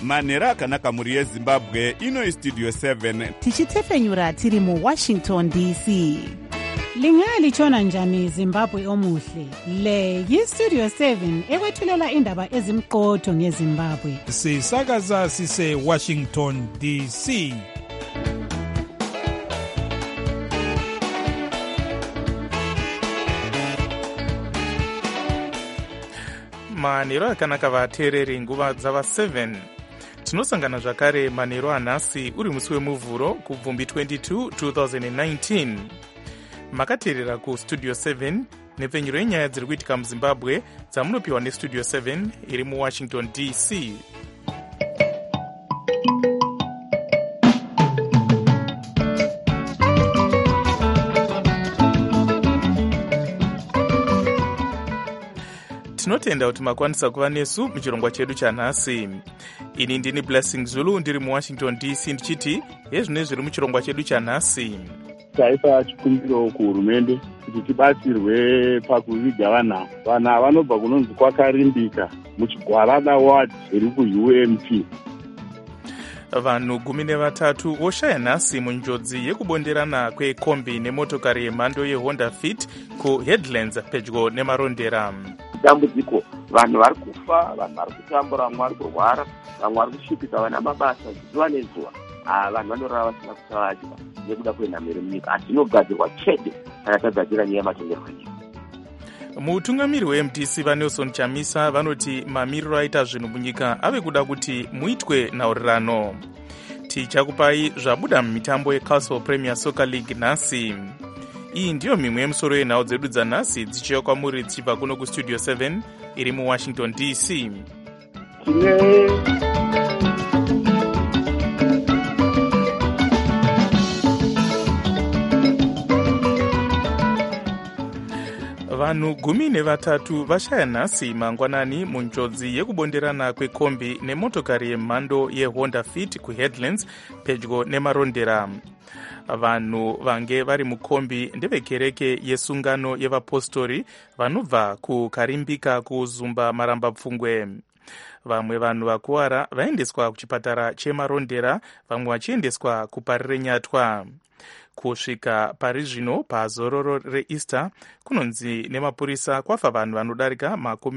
manhero akanaka mhuri yezimbabwe. Ino istudio 7 tichitefenyura tiri muwashington dc. Lingalitshona njani Zimbabwe omuhle? Le yistudio 7 ekwethulela indaba ezimqotho ngeZimbabwe. Sisakaza sise Washington DC. Manhero akanaka vateereri nguva dzava 7. Tinosangana zvakare manhero anhasi uri musi wemuvhuro kubvumbi 22 2019. Makateerera kustudio 7 nepfenyuro yenyaya dziri kuitika muzimbabwe dzamunopiwa nestudio 7 iri muwashington dc. Tinotenda kuti makwanisa kuva nesu muchirongwa chedu chanhasi. Ini ndini Blessing Zulu ndiri muwashington dc ndichiti hezvino zviri muchirongwa chedu chanhasi. Taisa chikumbiro kuhurumende kuti tibatsirwe pakuviga vanhu vanobva kunonzi kwakarimbika muchigwarada ward iri kuUMP. Vanhu 13 voshaya nhasi munjodzi yekubonderana kwekombi nemotokari yemhando yeHonda Fit kuHeadlands pedyo nemarondera. Dambudziko, vanhu vari kufa, vanhu vari kutambura, vamwe vari kurwara, vamwe vari kushipika vana mabasa zuva nezuva. Vanhu vanorara vasina kusavadya nekuda kwenhamero munyika, asi inogadzirwa chete kana tagadzira nyaya yematongerwo enyika. Mutungamiri weMDC vaNelson Chamisa vanoti mamiriro aita zvinhu munyika ave kuda kuti muitwe nhaurirano. Tichakupai zvabuda mumitambo yeCastle Premier Soccer League nhasi. Iyi ndiyo mimwe yemusoro yenhau dzedu dzanhasi dzichiuya kwamuri dzichibva kuno kustudio 7 iri muwashington dc. Vanhu 13 vashaya nhasi mangwanani munjodzi yekubonderana kwekombi nemotokari yemhando yeHonda Fit kuHeadlands pedyo nemarondera. Vanhu vange vari mukombi ndevekereke yesungano yevapostori vanobva kukarimbika kuzumba marambapfungwe. Vamwe vanhu vakuwara vaendeswa kuchipatara chemarondera, vamwe vachiendeswa kuparirenyatwa. Kusvika pari zvino pazororo reEaster kunonzi nemapurisa kwafa vanhu vanodarika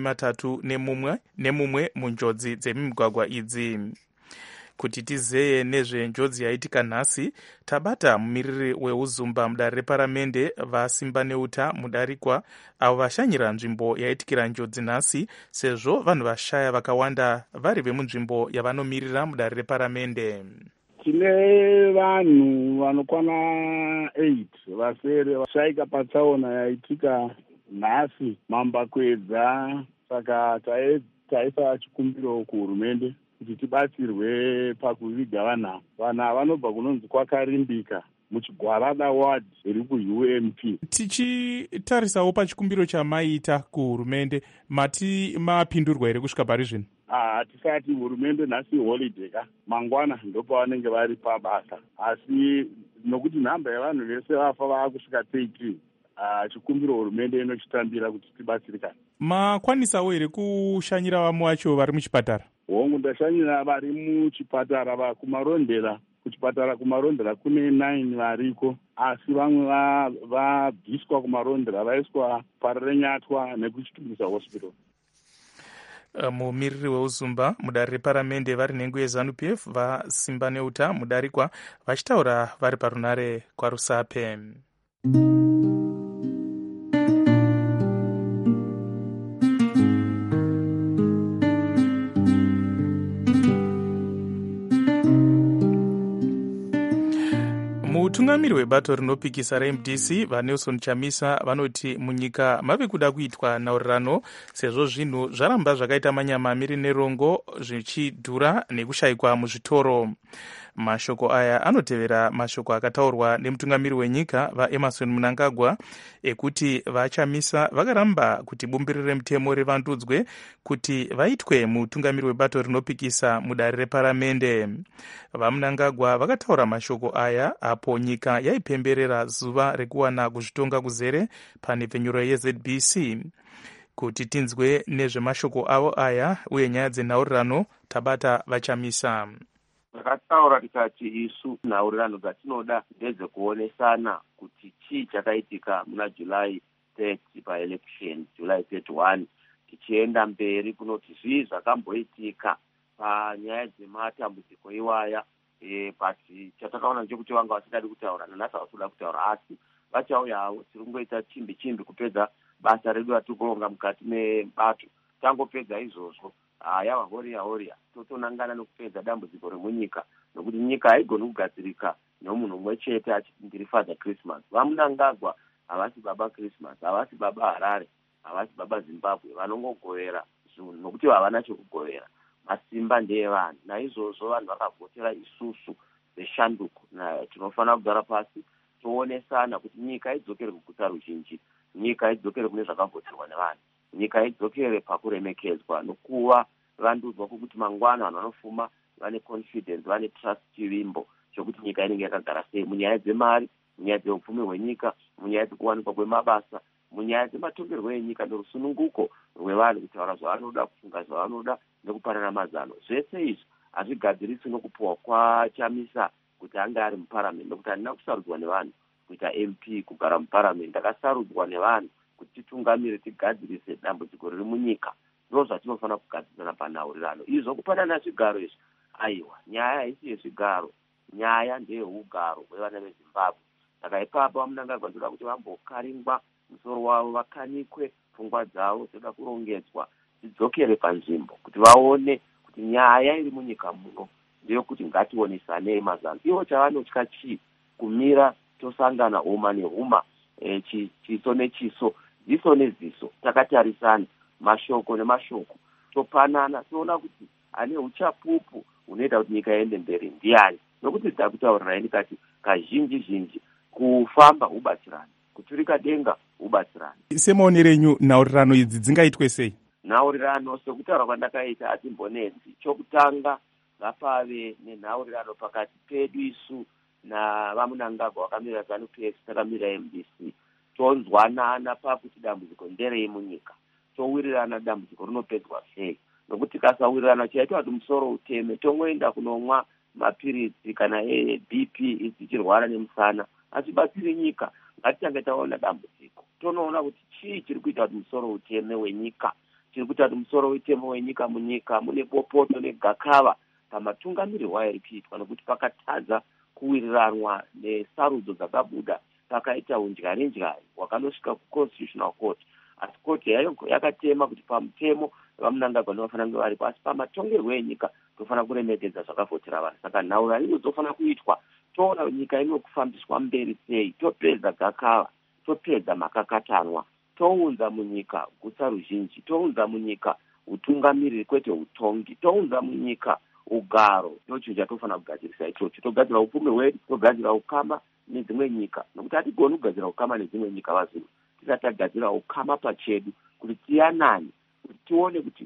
31 munjodzi dzemimigwagwa idzi. Kuti tizeye nezvenjodzi yaitika nhasi, tabata mumiriri weuzumba mudare reparamende vasimba neuta mudarikwa avo vashanyira nzvimbo yaitikira njodzi nhasi, sezvo vanhu vashaya vakawanda vari vemunzvimbo yavanomirira mudare reparamende. Tine vanhu vanokwana 8 vasere vashaika patsaona yaitika nhasi mambakwedza. Saka taisa chikumbiro kuhurumende kuti tibatsirwe pakuviga vanhu vanobva kunonzi kwakarimbika muchigwarada ward iri kuUMP. Tichitarisawo pachikumbiro chamaita kuhurumende, mati mapindurwa here kusvika pari zvino? Hatisati. Hurumende nhasi holiday mangwana ndopavanenge vari pabasa, asi nokuti nhamba yevanhu vese vafa vaakusvika 13, chikumbiro hurumende inochitambira kuti tibatsirikane. Makwanisawo here kushanyira vamwe vacho vari muchipatara? Hongu, ndashanyira vari muchipatara kumarondera. Kuchipatara kumarondera kune 9 variko, asi vamwe vabviswa kumarondera vaiswa parirenyatwa nekuchitumisa hospital. Mumiriri weuzumba mudare reparamende vari nhengo yeZANU-PF vasimba neuta mudarikwa vachitaura vari parunare kwaRusape. Mutungamiri webato rinopikisa reMDC vaNelson Chamisa vanoti munyika mave kuda kuitwa nhaurirano sezvo zvinhu zvaramba zvakaita manyamamiri nerongo zvichidhura nekushayikwa muzvitoro. Mashoko aya anotevera mashoko akataurwa nemutungamiri wenyika vaEmmerson Mnangagwa ekuti vaChamisa vakaramba kuti bumbiro remutemo rivandudzwe kuti vaitwe mutungamiri webato rinopikisa mudare reparamende. VaMnangagwa vakataura mashoko aya apo nyika yaipemberera zuva rekuwana kuzvitonga kuzere panhepfenyuro yeZBC. kuti tinzwe nezvemashoko avo aya uye nyaya dzenhaurirano tabata vachamisa. Takataura tikati isu nhaurirano dzatinoda ndedzekuonesana kuti chii chakaitika muna July 30 paelection, July 31, tichienda mberi kunoti zvii zvakamboitika panyaya dzematambudziko iwaya. Pasi chatakaona ndechekuti vanga vasingadi kutaura, nanhasi havasikuda kutaura, asi vachauyawo tiri kungoita chimbi kupedza basa redu ratiri kuronga mukati mebato. Tangopedza izvozvo yava horiya totonangana nokupedza dambudziko remunyika, nokuti nyika haigoni kugadzirika nomunhu mumwe chete achiti ndiri Father Christmas. Vamunangagwa havasi baba Christmas, havasi baba Harare, havasi baba Zimbabwe, vanongogovera zvinhu nokuti havana chokugovera. Masimba ndeevanhu. Naizvozvo vanhu vakavhotera isusu veshanduko. Tinofanira kugara pasi toonesana kuti nyika idzokere kuguta ruzhinji, nyika idzokere kune zvakavhoterwa nevanhu, nyika idzokere pakuremekedzwa nokuva vandudzwa kwokuti mangwana vanhu vanofuma vane confidence, vane trust chivimbo chokuti nyika inenge yakagara sei munyaya dzemari, munyaya dzeupfumi hwenyika, munyaya dzekuwanikwa kwemabasa, munyaya dzematongerwo enyika norusununguko rwevanhu kutaura zvavanoda, kufunga zvavanoda nekupanana mazano. Zvese izvi hazvigadzirisi nokupuwa kwaChamisa kuti anga ari muparamendi, nokuti handina kusarudzwa nevanhu kuita MP kugara muparamendi. Ndakasarudzwa nevanhu kuti titungamire tigadzirise dambudziko riri munyika. Ndo zvatinofanira kugadzirisana panhaurirano. Izvo kupanana zvigaro izvi, aiwa, nyaya haisi yezvigaro, nyaya ndeyeugaro hwevana veZimbabwe. Saka ipapo vamunangagwa ndoda kuti vambokaringwa musoro wavo, vakanikwe pfungwa dzavo, dzoda kurongedzwa, dzidzokere panzvimbo kuti vaone kuti nyaya iri munyika muno ndeyokuti ngationesanei mazano. Ivo chavanotya chii? Kumira tosangana huma nehuma, chiso nechiso, ziso neziso, takatarisana, mashoko nemashoko, topanana, toona kuti ane uchapupu unoita kuti nyika iende mberi ndiani. Nokuti takutaurira ndikati kazhinji kufamba ubatsirani, kuturika denga ubatsirani. Semaonero enyu nhaurirano idzi dzingaitwe sei? Nhaurirano sekutaura kwandakaita hatimbonetsi. Chokutanga ngapave nenhaurirano pakati pedu isu navamunangagwa vakamirira ZANU-PF, takamirira MDC. Tonzwanana pakuti dambudziko nderei munyika, towirirana dambudziko rinopedzwa sei, nokuti tikasawirirana chaitwa kuti musoro uteme, tongoenda kunomwa mapiritsi kana BP ichichirwara nemusana, hachibatsiri nyika. Ngatitange taona dambudziko, tonoona kuti chii chiri kuita kuti musoro uteme wenyika, chiri kuita kuti musoro uteme wenyika munyika mune bopoto negakava pamatungamiriro airi kuitwa, nokuti pakatadza kuwiriranwa nesarudzo dzakabuda, pakaita undyari hwakanosvika kuConstitutional Court. Asi koti yayo yakatema kuti pamutemo vamunangagwa ndinofanira kunge varipo, asi pamatongerwo enyika tofanira kuremekedza zvakavhotera vanhu. Saka nhaurirano inozofanira kuitwa, toona nyika inokufambiswa mberi sei, topedza gakava, topedza makakatanwa, tounza munyika guta ruzhinji, tounza munyika utungamiriri kwete utongi, tounza munyika ugaro. Ndocho chatofanira kugadzirisa ichocho, togadzira upfumi hwedu, togadzira ukama nedzimwe nyika, nokuti hatigoni kugadzira ukama nedzimwe nyika vazhinji tisati tagadzira ukama pachedu, kuti tiyanani, kuti tione kuti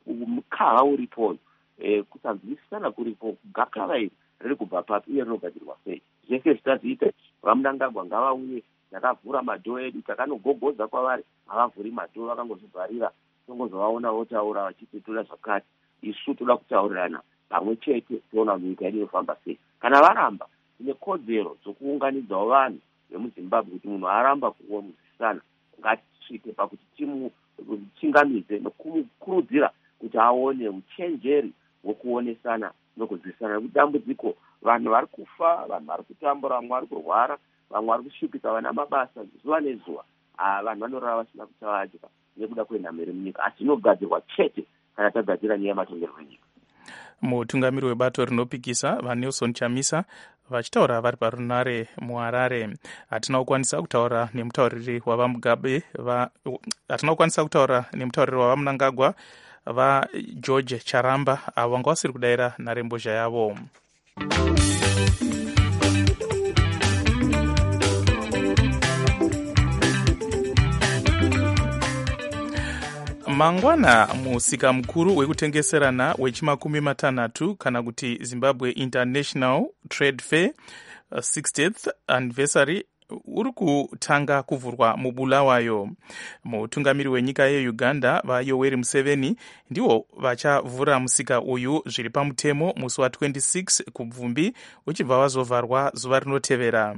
mukava uripo, kusanzwisisana kuripo, gakava iri riri kubva papi uye rinogadzirwa sei. Zvese zvitaziita vamunangagwa ngavauye, takavhura madhoo edu, takanogogodza kwavari, havavhuri madhoo, vakangozvivharira, tongozovaona votaura vachiti toda zvakati. Isu toda kutaurirana pamwe chete, toona nyika yedu inofamba sei. Kana varamba, tine kodzero dzokuunganidzawo vanhu vemuZimbabwe kuti munhu aramba kuonzwisana, ngatisvike pakuti timuchingamidze nokumukurudzira kuti aone uchenjeri hwokuonesana nokunzwisana. Nekuti dambudziko, vanhu vari kufa, vanhu vari kutambura, vamwe vari kurwara, vamwe vari kushupika vana mabasa zuva nezuva, vanhu vanorara vasina kuchavadya nekuda kwenhamere munyika. Asi inogadzirwa chete kana tagadzira nyaya yematongerwo enyika. Mutungamiri webato rinopikisa vaNelson Chamisa vachitaura vari parunare muHarare. Hatina kukwanisa kutaura nemutauriri wavaMugabe, hatina kukwanisa kutaura nemutauriri wavaMunangagwa vaGeorge Charamba, avo vanga vasiri kudayira nharembozha yavo. Mangwana musika mukuru wekutengeserana wechimakumi kana kuti Zimbabwe International Trade Fair 60th anniversary uri kutanga kuvhurwa mubulawayo. Mutungamiri wenyika yeUganda vaYoweri Museveni ndiwo vachavhura musika uyu zviri pamutemo musi wa26 kubvumbi uchibva wazovharwa zuva rinotevera.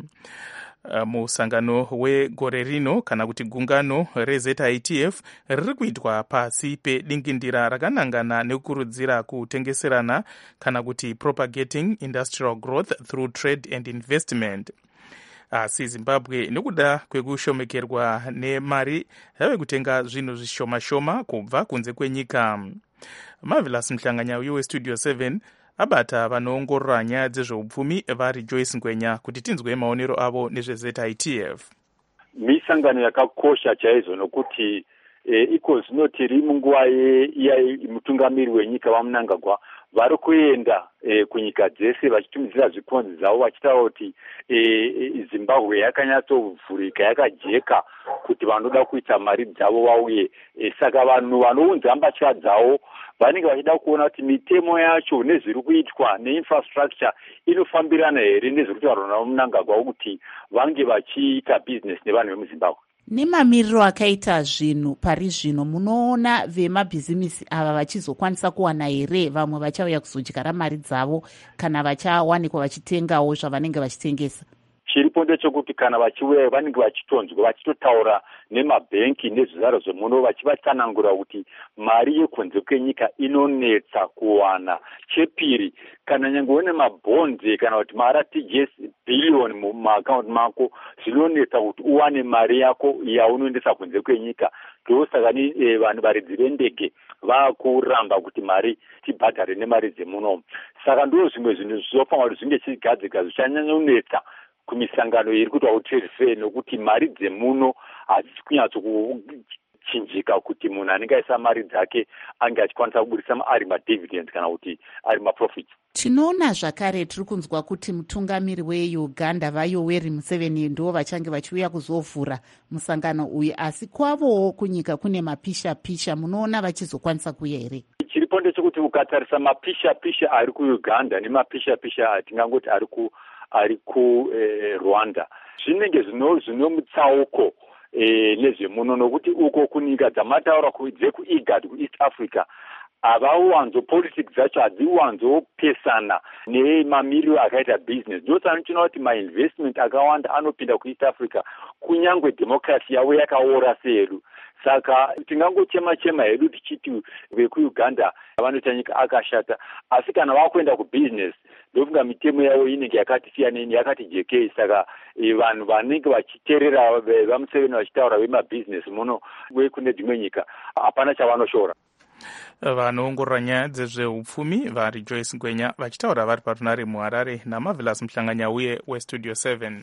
Musangano wegore rino kana kuti gungano reZITF riri kuitwa pasi pedingindira rakanangana nekukurudzira kutengeserana kana kuti propagating industrial growth through trade and investment. Asi Zimbabwe nekuda kwekushomekerwa nemari yave kutenga zvinhu zvishoma-shoma kubva kunze kwenyika. Marvelous Mhlanganya weStudio 7 abata vanoongorora nyaya dzezveupfumi vari Joyce Ngwenya kuti tinzwe maonero avo nezveZITF. Misangano yakakosha chaizvo nokuti iko zinoti riri munguva mutungamiri wenyika vaMnangagwa vari kuenda kunyika dzese vachitumidzira zvikonzi zvavo vachitaura kuti Zimbabwe yakanyatsobvurika yakajeka kuti vanoda kuita mari dzavo vauye. Saka vanhu vanounza mbatya dzavo vanenge vachida kuona kuti mitemo yacho nezviri kuitwa neinfrastructure inofambirana here nezviri kutaurwa naMnangagwa kuti vange vachiita business nevanhu vemuZimbabwe. Nemamiriro akaita zvinhu pari zvino, munoona vemabhizimisi ava vachizokwanisa kuwana here vamwe vachauya kuzodyara mari dzavo kana vachawanikwa vachitengawo zvavanenge vachitengesa? Chiripo ndechekuti kana vachiuya vanenge vachitonzwa vachitotaura nemabhenki nezvizaro zvemuno vachivatsanangura kuti mari yekunze kwenyika inonetsa kuwana. Chepiri, kana nyange une mabhondi kana kuti mari TGS billion mumaakaunti mako zvinonetsa kuti uwane mari yako yaunoendesa kunze kwenyika. Ndosaka vanhu varidzi vendege vakuramba kuti mari tibhadhare nemari dzemuno. Saka ndo zvimwe zvinhu zvofanira kuti zvinge chigadzika zvichanyanya kunetsa kumisangano iri kuitwa trade fair nokuti mari dzemuno hadzisi kunyatsokuchinjika kuti munhu anenge aisa mari dzake ange achikwanisa kubudisa ari madividend kana kuti ari maprofit. Tinoona zvakare tiri kunzwa kuti mutungamiri weUganda vaYoweri Museveni ndo vachange vachiuya kuzovhura musangano uyu, asi kwavowo kunyika kune mapisha-pisha, munoona vachizokwanisa kuuya here? Chiripo ndechekuti ukatarisa mapisha-pisha ari kuUganda nemapisha-pisha atingangoti ari kuRwanda zvinenge zvino mutsauko nezvemuno nokuti uko kunyika dzamataura dzekuIGAD kuEast Africa havawanzo politics dzacho hadziwanzopesana nemamiriro akaita business. Ndosaka tinoona kuti mainvestment akawanda anopinda kuEast Africa kunyangwe democracy yavo yakaora sedu. Saka tingangochema hedu tichiti vekuUganda vanoita nyika akashata, asi kana vakuenda kubusiness ndofunga mitemo yavo inenge yakati siyanei yakati jekei. Saka vanhu vanenge vachiterera vaMuseveni vachitaura vemabusiness muno kune dzimwe nyika hapana chavanoshora. Vanoongorora nyaya dzezveupfumi vari Joyce Ngwenya vachitaura vari parunare muHarare naMarvelous Mhlanganya uye weStudio 7.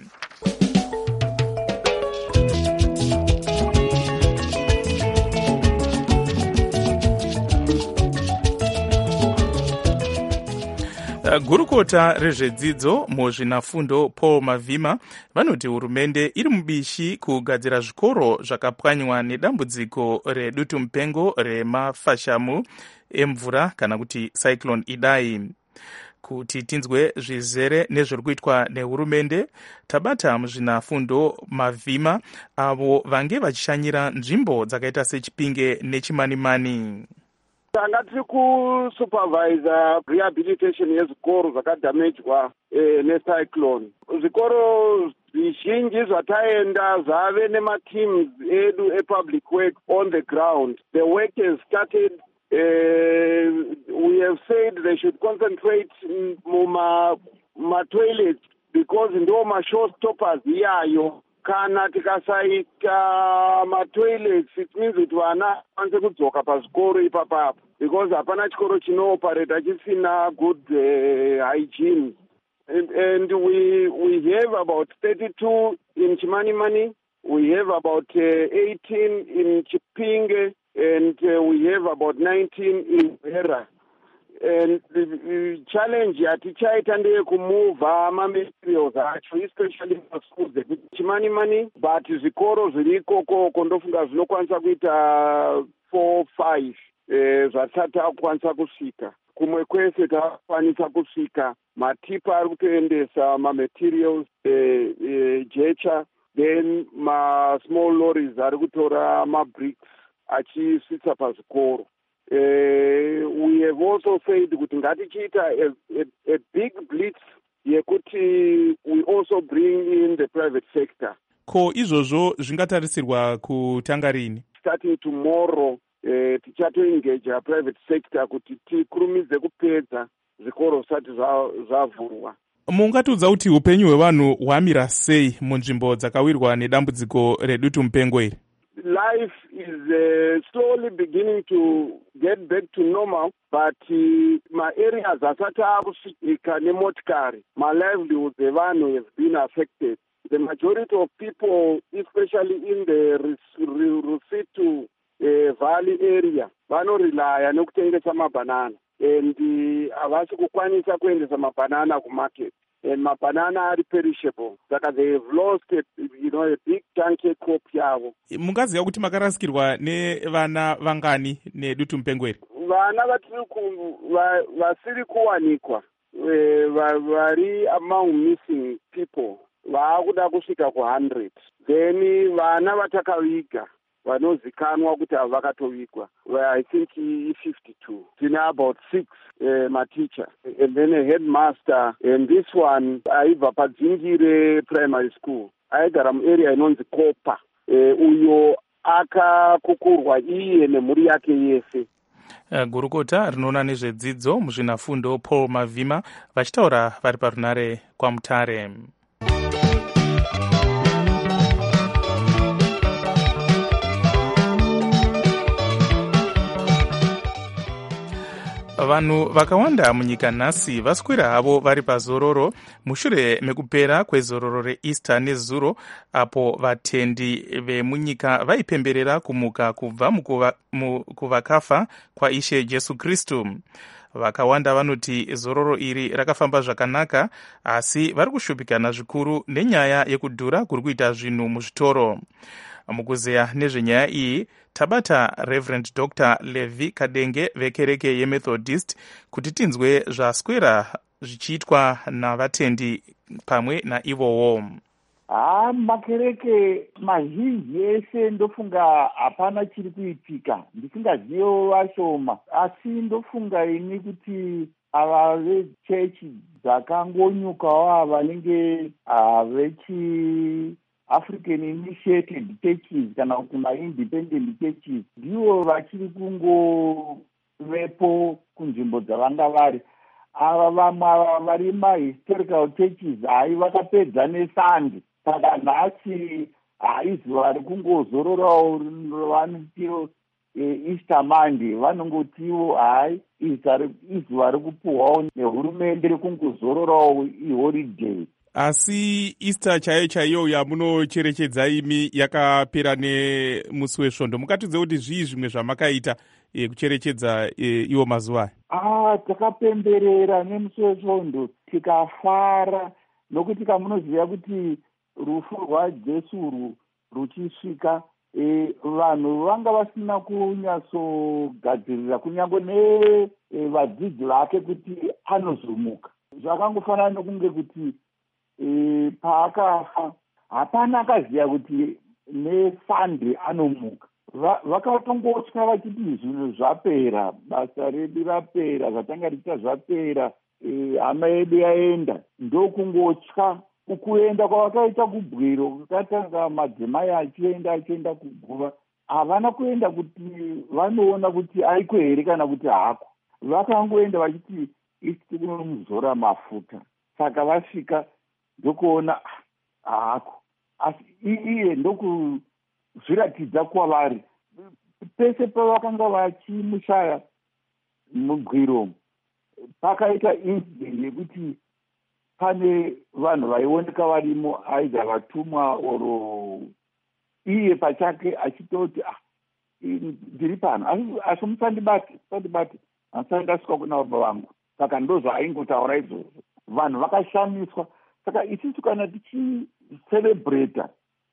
Gurukota rezvedzidzo muzvinafundo Paul Mavhima vanoti hurumende iri mubishi kugadzira zvikoro zvakapwanywa nedambudziko redutu mupengo remafashamu emvura kana kuti Cyclone Idai. Kuti tinzwe zvizere nezviri kuitwa nehurumende, tabata muzvinafundo Mavhima avo vange vachishanyira nzvimbo dzakaita seChipinge neChimanimani. Tanga tiri kusupervisa rehabilitation yezvikoro zvakadamejwa necyclone. Zvikoro zvizhinji zvataenda zvave nemateams edu epublic work on the ground. The work has started. We have said they should concentrate muma-toilets because ndo ma-showstoppers iyayo. Kana tikasaita matoilets it means kuti vana vanze kudzoka pazvikoro ipapapo because hapana chikoro chinooperate chisina good hygiene. And we have about 32 in Chimanimani, we have about 18 in Chipinge, and we have about 19 in Hera. And the challenge atichaita ndeye kumova materials acho especially for schools Chimanimani, but zvikoro zviri ikoko ndofunga zvinokwanisa kuita 4-5 zvatisati takukwanisa kusvika. Kumwe kwese takwanisa kusvika matipa ari kutoendesa mamaterials jecha then ma-small lorries ari kutora ma-bricks achisvitsa pazvikoro. We have also said kuti ngatichiita a big blitz yekuti we also bring in the private sector. Ko izvozvo zvingatarisirwa kutanga rini? Starting tomorrow, tichatoengage private sector kuti tikurumidze kupedza zvikoro zvisati zvavhurwa. Mungatiudza kuti upenyu hwevanhu hwamira sei munzvimbo dzakawirwa nedambudziko redutu mupengo iri? Life is slowly beginning to get back to normal, but ma-areas asati akusvika nemotikari, ma-livelihoods evanhu have been affected. The majority of people, especially in the Rusitu Valley area, vanorelaya nekutengesa mabanana, and havasi kukwanisa kuendesa mabanana kumarket. And mabanana are perishable. Saka they have lost a big chunky crop yavo. Mungaziva kuti makarasikirwa nevana vangani nedutu mupengo iri? Vana vasiri kuwanikwa, vari among missing people, vaakuda kusvika ku100. Then vana vatakaviga vanozikanwa kuti havakatovigwa, I think 52. Tina about 6 ma-teacher, and then a headmaster, and this one aibva padzingire primary school, aigara muarea inonzi Kopa, uyo akakukurwa iye nemhuri yake yese. Gurukota rinoona nezvedzidzo muzvinafundo Paul Mavhima vachitaura vari parunare kwaMutare. Vanhu vakawanda munyika nhasi vaswera havo vari pazororo mushure mekupera kwezororo reEaster nezuro, apo vatendi vemunyika vaipemberera kumuka kubva kuvakafa kwaIshe Jesu Kristu. Vakawanda vanoti zororo iri rakafamba zvakanaka, asi vari kushupikana zvikuru nenyaya yekudhura kuri kuita zvinhu muzvitoro. Mukuzeya nezvenyaya iyi tabata Reverend Dr. Levi Kadenge vekereke yeMethodist kuti tinzwe zvaswera zvichiitwa navatendi pamwe naivowo. Makereke mazhinji ese ndofunga hapana chiri kuitika, ndisingazivo vashoma, asi ndofunga ini kuti ava vechechi dzakangonyukawo vanenge vechi African Initiated Churches kana kuti ma-independent churches ndivo vachiri kungovepo kunzvimbo dzavanga vari. Ava vamwe vari ma-historical churches hai vakapedza nesandi, saka nhasi haizuva rekungozororawo vanotiro Easter Monday, vanongotiwo hai izuva rekupuhwawo nehurumende rekungozororawo iholiday. Asi Easter chaiyo yamunocherechedza imi yakapera nemusi wesvondo. Mukatidze kuti zvii zvimwe zvamakaita kucherechedza iwo mazuva aya? Takapemberera nemusi wesvondo tikafara, nokuti kamunoziva kuti rufu rwaJesu ruchisvika, vanhu vanga vasina kunyatsogadzirira kunyange nevadzidzi vake kuti anozomuka. Zvakangofanana nokunge kuti paakafa hapana akaziva kuti nesande anomuka. Vakatongotya vachiti zvinhu zvapera, basa redu rapera, zvatanga richa zvapera, hama yedu yaenda. Ndokungotya kuenda kwavakaita kubwiro, kukatanga madzimai achienda kuguva, havana kuenda kuti vanoona kuti aiko here kana kuti hako. Vakangoenda vachiti isi kunomuzora mafuta. Saka vasvika ndokuona hako, asi iye ndokuzviratidza kwavari. Pese pavakanga vachimushaya mugwiro, pakaita incident yekuti pane vanhu vaioneka varimo, aidha vatumwa oro iye pachake achitoti ndiri pano, asi musandibate, handisati ndasvika kuna baba vangu. Saka ndozvaaingotaura izvozvo. Vanhu vakashamiswa. Saka isusu kana tichicelebrata,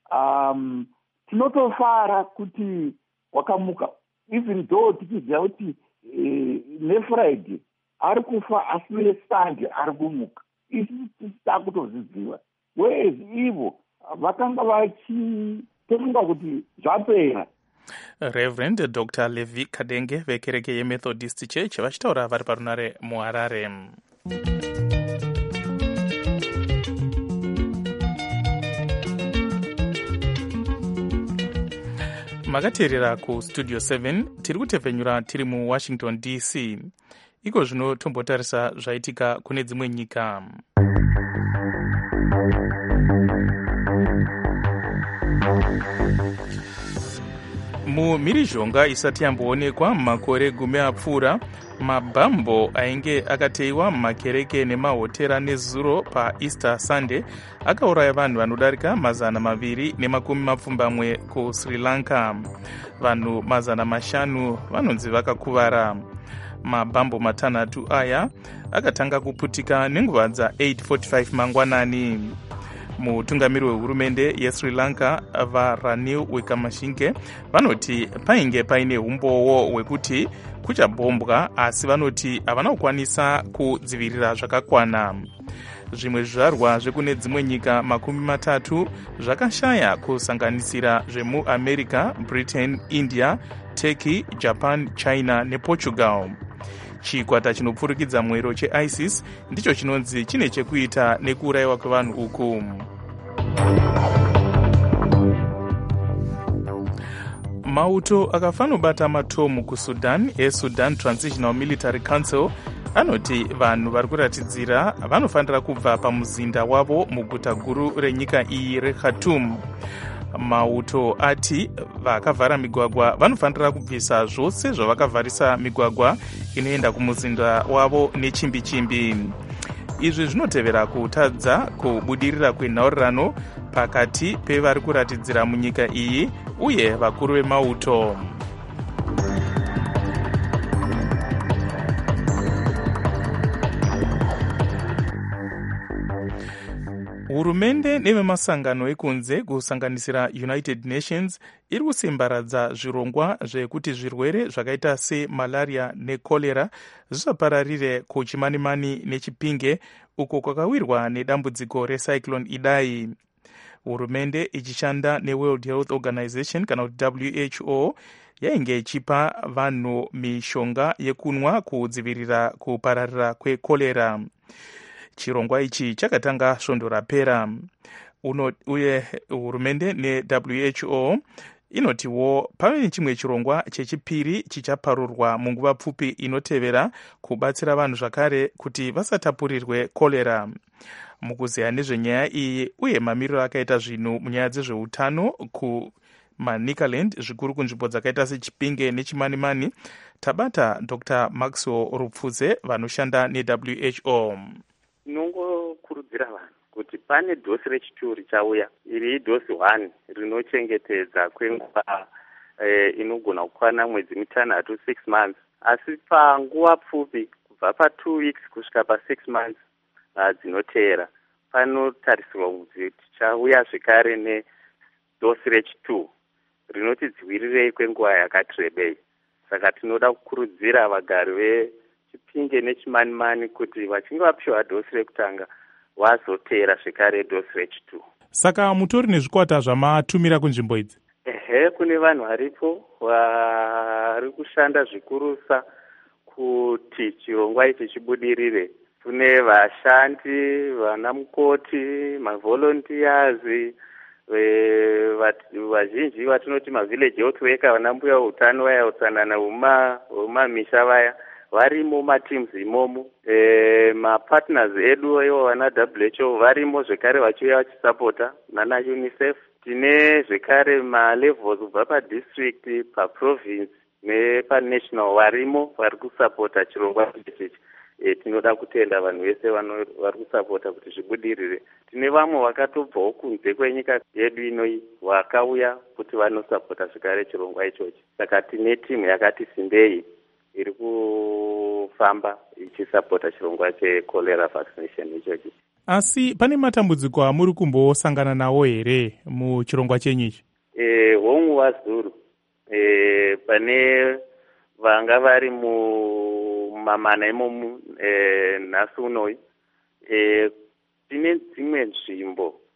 tinotofara kuti wakamuka, even though tichiziva kuti neFriday ari kufa, asi neSunday ari kumuka. Isusu tisita kutozviziva. Whereas ivo vakanga vachitofunga kuti zvapera. Reverend Dr. Levi Kadenge vekereke yeMethodist Church vachitaura vari parunare muHarare. Makateerera kustudio 7 tiri kutepfenyura tiri muWashington DC. Iko zvino tombotarisa zvaitika kune dzimwe nyika. Mumhirizhonga isati yamboonekwa mumakore gumi apfuura, mabhambo ainge akateiwa mumakereke nemahotera nezuro paEaster Sunday akauraya vanhu vanodarika 220 kuSri Lanka. Vanhu 500 vanonzi vakakuvara. Mabhambo matanhatu aya akatanga kuputika nenguva dza8:45 mangwanani. Mutungamiri wehurumende yeSri Lanka vaRanil Wickremesinghe vanoti painge paine umbowo hwekuti kuchabhombwa, asi vanoti havana kukwanisa kudzivirira zvakakwana. Zvimwe zvizvarwa zvekune dzimwe nyika 30 zvakashaya, kusanganisira zvemuAmerica, Britain, India, Turkey, Japan, China nePortugal. Chikwata chinopfurikidza mwero cheISIS ndicho chinonzi chine chekuita nekuurayiwa kwevanhu uku. Mauto akafanobata matomu kuSudan eSudan Transitional Military Council anoti vanhu vari kuratidzira vanofanira kubva pamuzinda wavo muguta guru renyika iyi reKhartoum. Mauto ati vakavhara migwagwa vanofanira kubvisa zvose zvavakavharisa migwagwa inoenda kumuzinda wavo nechimbi-chimbi. Izvi zvinotevera kutadza kubudirira kwenhaurirano pakati pevari kuratidzira munyika iyi uye vakuru vemauto. Hurumende nevemasangano ekunze kusanganisira United Nations iri kusimbaradza zvirongwa zvekuti zvirwere zvakaita semalaria nekorera zvisapararire kuChimanimani neChipinge uko kwakawirwa nedambudziko recyclone Idai. Hurumende ichishanda neWorld Health Organization kana kuti WHO yainge ichipa vanhu mishonga yekunwa kudzivirira kupararira kwekorera. Chirongwa ichi chakatanga svondo rapera. Uye hurumende neWHO inotiwo pave nechimwe chirongwa chechipiri chichaparurwa munguva pfupi inotevera kubatsira vanhu zvakare kuti vasatapurirwe korera. Mukuzeya nezvenyaya iyi uye mamiriro akaita zvinhu munyaya dzezveutano kuManicaland, zvikuru kunzvimbo dzakaita seChipinge neChimanimani, tabata Dr. Maxwell Rupfuze vanoshanda neWHO. Tinongokurudzira vanhu kuti pane dosi rechitu richauya, iri idosi 1 rinochengetedza kwenguva inogona kukwana mwedzi 6 months, asi panguva pfupi kubva pa2 weeks kusvika pa6 months dzinoteera panotarisirwa kuti tichauya zvekare nedosi rechitu rinotidziwirirei kwenguva yakati rebei. Saka tinoda kukurudzira vagari veChipinge neChimanimani kuti vachinge vapiwa dosi rekutanga vazoteera zvekare dosi rechitu. Saka mutori nezvikwata zvamatumira kunzvimbo idzi? Kune vanhu varipo vari kushanda zvikurusa kuti chirongwa ichi chibudirire. Kune vashandi, vana mukoti, mavolunteers, vazhinji vatinoti mavillage health worker, vana mbuya utano vaya, utsanana hwemamisha vaya varimo mateams imomo. Mapartners edu ivo vana WHO varimo zvekare vachiuya vachisapota nana UNICEF. Tine zvekare malevels kubva padistrict, paprovince nepanational varimo vari kusapota chirongwa ichi. Tinoda kutenda vanhu vese vari kusapota kuti zvibudirire. Tine vamwe vakatobvawo kunze kwenyika yedu inoi vakauya kuti vanosapota zvekare chirongwa ichochi. Saka tine timu yakati simbei iri kufamba ichisapota chirongwa chekolera vaccination ichochi. Asi pane matambudziko amuri kumbosangana nawo here muchirongwa chenyu ichi? Hongu wazuru. Pane vanga vari mumamana imomu nhasi unoi. Tine dzimwe nzvimbo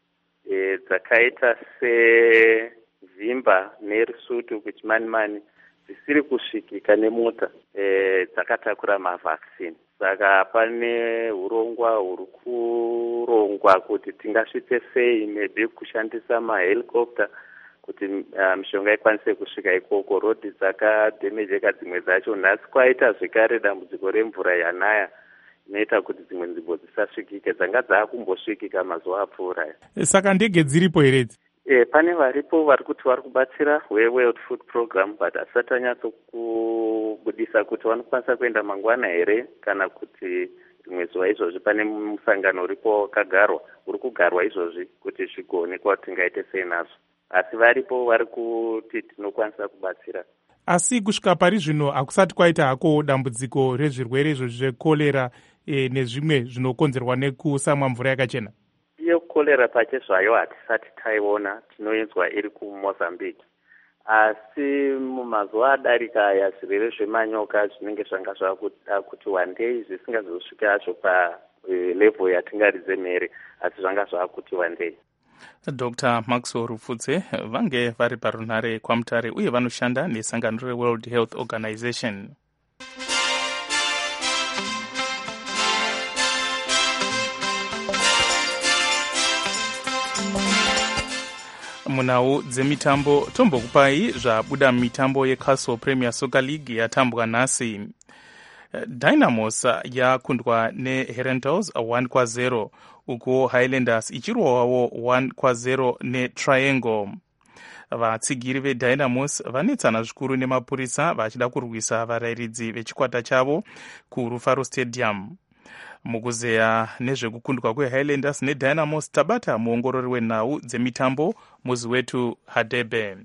dzakaita sevhimba nerusutu kuchimanimani dzisiri kusvikika nemota dzakatakura mavhaccine. Saka pane urongwa huri kurongwa kuti tingasvitse sei, maybe kushandisa mahelicopter kuti mishonga ikwanise kusvika ikoko. Rodhi dzakadhemejeka dzimwe dzacho. Nhasi kwaita zvekare dambudziko remvura yanaya inoita kuti dzimwe nzvimbo dzisasvikike, dzanga dzaakumbosvikika mazuva apfuura. Saka ndege dziripo here? Pane varipo vari kuti vari kubatsira World Food Program, but asati anyatsokubudisa kuti vanokwanisa kuenda mangwana here kana kuti rimwe zuva izvozvi. Pane musangano uripo wakagarwa, uri kugarwa izvozvi kuti zvigoonekwa kuti tingaite sei nazvo, asi varipo vari kuti tinokwanisa kubatsira. Asi kusvika pari zvino hakusati kwaita hako dambudziko rezvirwere izvozvi zvekorera nezvimwe zvinokonzerwa nekusamwa mvura yakachena? Iyo korera pache zvayo hatisati taiona, tinoinzwa iri kuMozambique. Asi mumazuva adarika aya zvirwere zvemanyoka zvinenge zvanga zvakuda kuti one day zvisingazosvika hacho level yatingaridze mhere, asi zvanga zvakuti one day. Dr. Maxwell Rupfudze vange vari parunhare kwaMutare uye vanoshanda nesangano reWorld Health Organization. Munhau dzemitambo tombokupai zvabuda mitambo yeCastle Premier Soccer League yatambwa nhasi. Dynamos yakundwa neHerentals 1-0 uko Highlanders ichirwawo 1-0 neTriangle. Vatsigiri veDynamos vanetsana zvikuru nemapurisa vachida kurwisa varairidzi vechikwata chavo kuRufaro Stadium. Mukuzeya nezvekukundwa kweHighlanders neDynamos tabata muongorori wenhau dzemitambo muzi wetu Hadebe.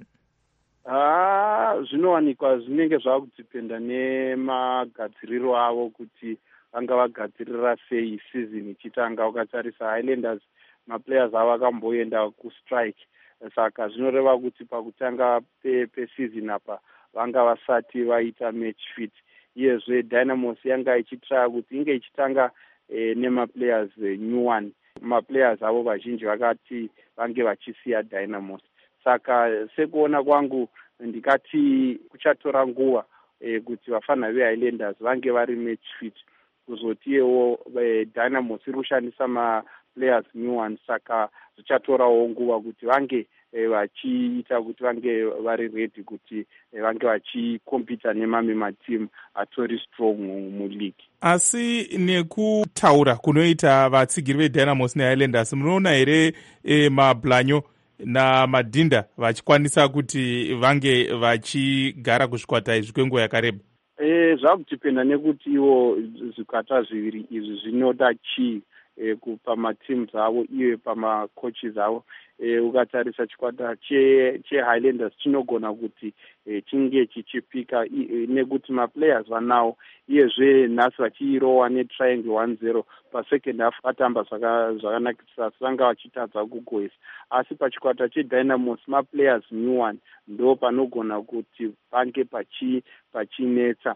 Zvinowanikwa zvinenge zvakudhipenda nemagadziriro avo kuti vanga vagadzirira sei season ichitanga. Ukatarisa Highlanders maplayers avo akamboenda kustrike, saka zvinoreva kuti pakutanga peseason apa vanga vasati vaita match fit. Iyezve Dynamos yanga ichitraya kuti inge ichitanga nemaplayers new one. Maplayers avo vazhinji vakati vange vachisiya Dynamos. Saka sekuona kwangu ndikati kuchatora nguva kuti vafana veHighlanders vange vari match fit, kuzotiyewo Dynamos iri kushandisa maplayers new one, saka zvichatorawo nguva kuti vange vachiita kuti vange vari ready kuti vange vachikompita nemamwe matimu atori strong muleague. Asi nekutaura kunoita vatsigiri veDynamos neHighlanders, munoona here mablanyo namadhinda vachikwanisa kuti vange vachigara kuzvikwata izvi kwenguva yakareba? Zvakudhipenda nekuti ivo zvikwata zviviri izvi zvinoda chii pamatimu avo iye pamacoaches avo. Ukatarisa chikwata cheHighlanders chinogona kuti chinge chichipika nekuti maplayers vanawo, iyezve nhasi vachirowa neTriangle 1-0 pasecond half vatamba zvakanakisa, vanga vachitadza kugoisa. Asi pachikwata cheDynamos maplayers new one ndo panogona kuti pange pachinetsa.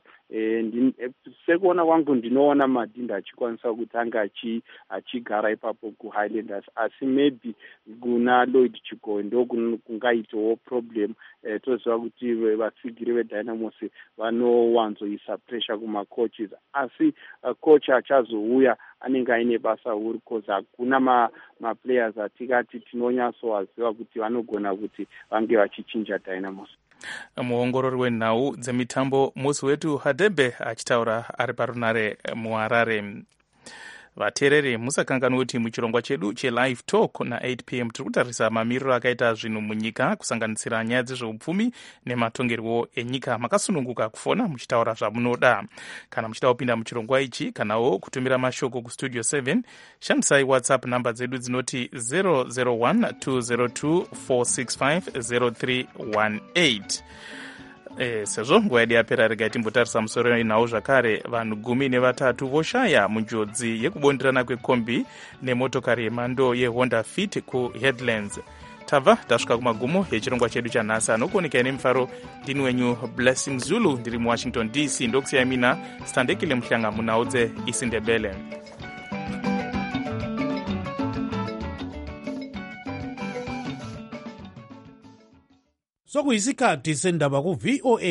Sekuona kwangu ndinoona madhinda achikwanisa kuti anga achigara ipapo kuHighlanders, asi maybe kuna Lloyd Chigoe ndo kungaitawo problem. Toziva kuti vatsigiri veDynamos vanowanzoisa pressure kumacoaches, asi coach achazouya anenge aine basa huru because hakuna maplayers atikati tinonyatsowaziva kuti vanogona kuti vange vachichinja Dynamos. Muongorori wenhau dzemitambo musi wetu Hadebe achitaura ari parunare muHarare. Vateereri musakanganwa kuti muchirongwa chedu chelive talk na8 pm tiri kutarisa mamiriro akaita zvinhu munyika kusanganisira nyaya dzezveupfumi nematongerwo enyika. Makasununguka kufona muchitaura zvamunoda. Kana muchida kupinda muchirongwa ichi kanawo kutumira mashoko kustudio 7 shandisai whatsapp namba dzedu dzinoti 0012024650318. Sezvo nguva yedu yapera, regai timbotarisa musoro inhau zvakare. Vanhu 13 voshaya munjodzi yekubonderana kwekombi nemotokari yemhando yeHonda Fit kuHeadlands. Tabva tasvika kumagumo echirongwa chedu chanhasi. Anokuonekai nemufaro ndini wenyu Blessing Zulu, ndiri muWashington DC. Ndokusiyai mina Standekile Muhlanga munhau dzeIsindebele. sokuyisikhathi sendaba ku-VOA